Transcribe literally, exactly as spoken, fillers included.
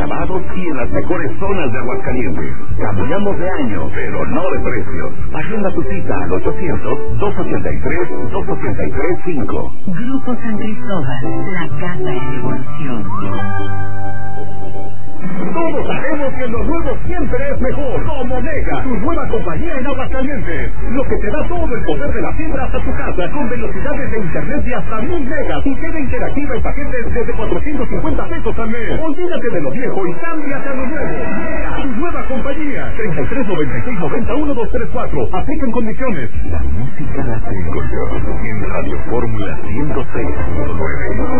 acabados y en las mejores zonas de Aguascalientes. Cambiamos de año, pero no de precio. Agenda tu cita al ochocientos, dos ochenta y tres, dos ochenta y tres, cinco. Grupo San Cristóbal, la casa en evolución. Todos sabemos que lo nuevo siempre es mejor. Como Mega, tu nueva compañía en Aguascalientes. Lo que te da todo el poder de la fibra hasta tu casa, con velocidades de internet de hasta mil megas y tele interactiva en paquetes desde cuatrocientos cincuenta pesos al mes. Olvídate de lo viejo y cámbiate a lo nuevo. Mega, tu nueva compañía. treinta y tres, noventa y seis, noventa, uno, dos, tres, cuatro. Aplican condiciones. La música la tengo yo en Radio Fórmula ciento seis punto nueve.